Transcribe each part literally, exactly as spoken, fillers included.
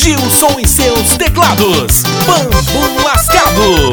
Gilson e seus teclados, Bambu Lascado.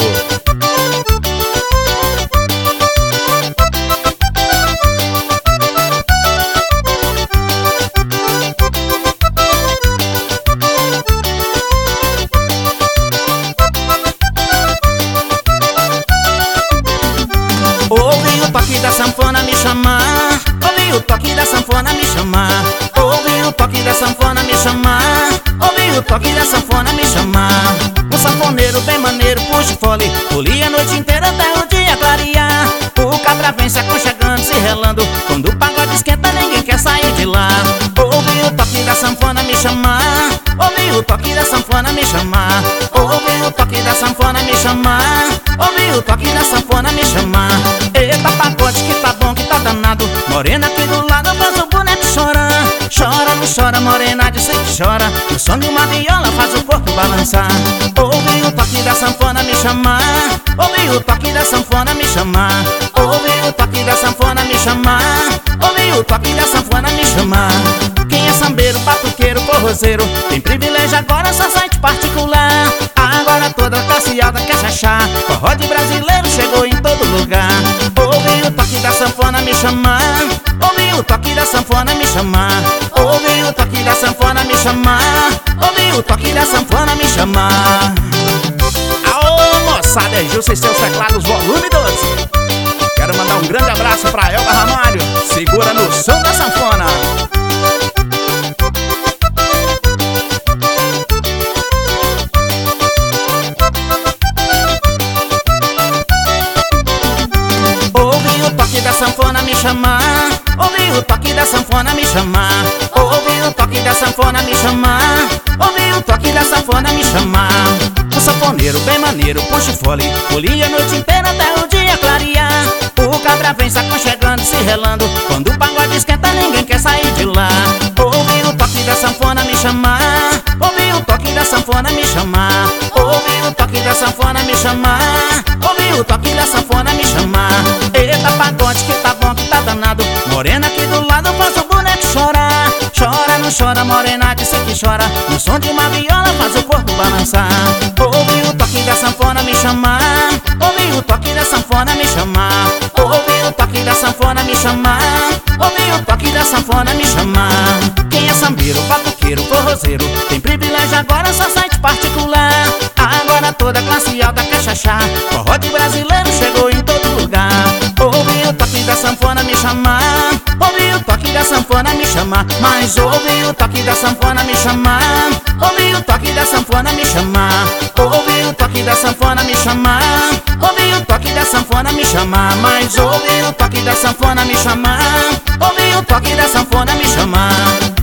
Ouvi o toque da sanfona me chamar, ouvi o toque da sanfona me chamar, ouvi o toque da sanfona me chamar, ouvi o toque da sanfona me chamar. Um sanfoneiro bem maneiro puxa o fole, folia a noite inteira até o dia clarear. O cabra vem se aconchegando, se relando, quando o pagode esquenta ninguém quer sair de lá. Ouvi o toque da sanfona me chamar, ouvi o toque da sanfona me chamar, ouvi o toque da sanfona me chamar, ouvi o toque da sanfona me chamar. Eita pagode que tá bom, que tá danado, morena aqui do lado faz o boneco chorar. Chora, não chora, morena, de sei que chora, no som de uma viola faz o corpo balançar. Ouvi o toque da sanfona me chamar, ouvi o toque da sanfona me chamar, ouvi o toque da sanfona me chamar, ouvi o toque da sanfona me chamar. Quem é sambeiro, batuqueiro, forrozeiro, tem privilégio agora, só site particular. Agora toda classe alta quer chachar, forró de brasileiro chegou em todo lugar. Ouvi o toque da sanfona me chamar, ouvi o toque da sanfona me chamar, ouvi o toque da sanfona me chamar, ouvi o toque da sanfona me chamar. Aô, moçada, é Gilson e seus teclados, volume doze. Quero mandar um grande abraço pra Elba Ramalho, segura no som da sanfona. Ouvi o toque da sanfona me chamar, ouvi o toque da sanfona me chamar, ouvi o toque da sanfona me chamar, ouvi o toque da sanfona me chamar. O sanfoneiro bem maneiro puxa o fole, folia a noite inteira até o dia clarear. O cabra vem se aconchegando, se relando, quando o pagode esquenta ninguém quer sair de lá. Ouvi o toque da sanfona me chamar, ouvi o toque da sanfona me chamar, ouvi o toque da sanfona me chamar, ouvi o toque da sanfona me chamar. Eita pagode que tá bom, que tá danado, morena aqui do lado faz o boneco chorar. Chora, não chora, morena, de sei que chora, no som de uma viola faz o corpo balançar. Ouvi o toque da sanfona me chamar, ouvi o toque da sanfona me chamar, ouvi o toque da sanfona me chamar, ouvi o toque da sanfona me chamar. Quem é sambeiro, batuqueiro, forrozeiro, tem privilégio agora, só site particular. Agora toda classe alta quer chachar, forró de brasileiro chegou em todo lugar. Ouvi o toque da sanfona me chamar, ouvi o toque da sanfona me chamar, mas ouvi o toque da sanfona me chamar, ouvi o toque da sanfona me chamar, ouvi o toque da sanfona me chamar, ouvi o toque da sanfona me chamar, mas ouvi o toque da sanfona me chamar, ouvi o toque da sanfona me chamar.